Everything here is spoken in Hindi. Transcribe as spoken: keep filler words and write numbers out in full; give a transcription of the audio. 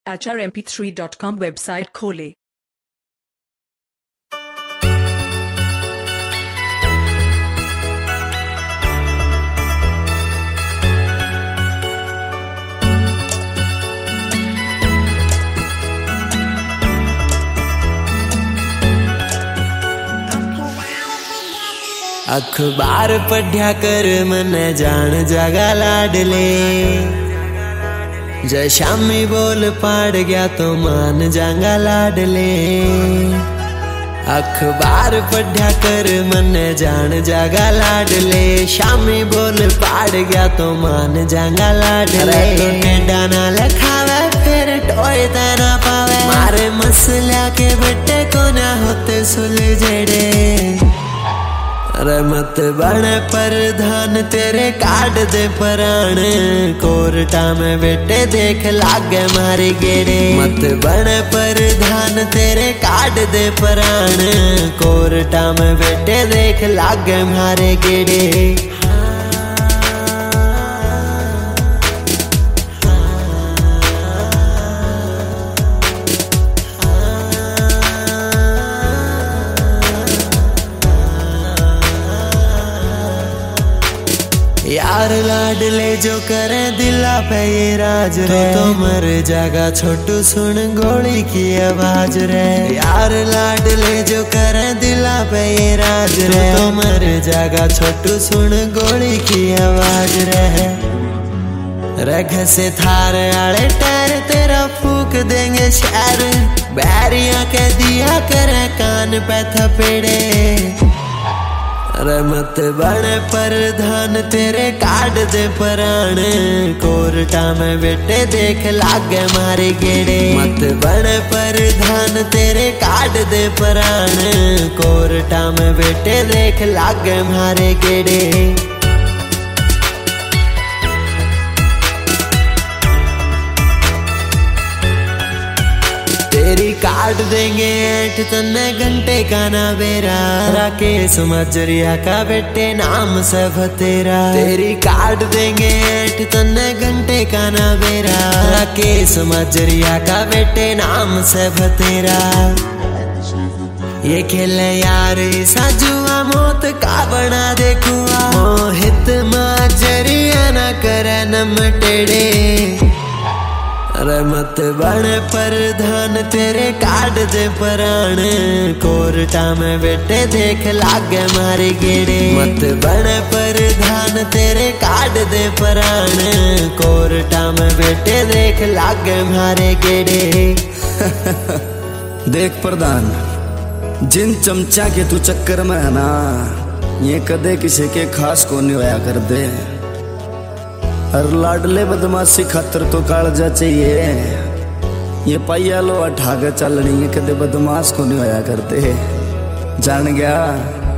H R M P three dot com website खोलें। अखबार पढ़्या कर मन जान जागा लाडले, जय शामी बोल पाड़ गया तो मान जागा लाडले। अखबार पढ़्या कर मन जान जागा लाडले, शामी बोल पाड़ गया तो मान जागा लाडले। तो टेढ़ा ना लखावे फिर टोय ना पावे, मारे मसला के बेटे को ना होते सुलझेड़े। अरे मत बन प्रधान तेरे काट दे प्राण, कोर्टा में बेटे देख लागे मारे गेड़े। मत बन प्रधान तेरे काट दे प्राण, कोर्टा में बेटे देख लागे मारे गेड़े। यार लाडले जो करे दिला पे ये राज रे, तो, तो मर जागा छोटू सुन गोली की आवाज रे। यार लाडले जो करे दिला पे ये राज रे, तो, तो मर जागा छोटू सुन गोली की आवाज रे। रख से थार आले टायर तेरा फूक देंगे शहर, बैरिया के दिया करे कान पे थपेड़े। अरे मत बन प्रधान तेरे काट दे प्राण, कोर्टा में बेटे देख लागे मारे गेड़े। मत बन प्रधान तेरे काट दे प्राण, कोर्टा में बेटे देख लागे मारे गेड़े। तेरी काट देंगे ऐठ तन्ने घंटे का ना बेरा, राकेश मजरिया का बेटे नाम सब तेरा। तेरी काट देंगे ऐठ तन्ने घंटे का ना बेरा, राकेश मजरिया का बेटे नाम सब तेरा। ये खेले यार ऐसा जुआ मौत का बना दे कुआ, मोहित मजरिया ना करे नम टेढ़े। अरे मत बन प्रधान तेरे काट दे प्राण, कोर्टा में बेटे देख लागे मारे गेड़े। मत बन प्रधान तेरे काट दे प्राण, कोर्टा में बेटे देख लागे मारे गेड़े। देख प्रधान, जिन चमचा के तू चक्कर में है ना, ये कदे किसी के खास को नहीं होया कर दे। हर लाडले बदमाशी खातर तो कालजा चाहिए, ये पाइया लो अठागे चलनी है कदे बदमाश को नहीं होया करते। जान गया।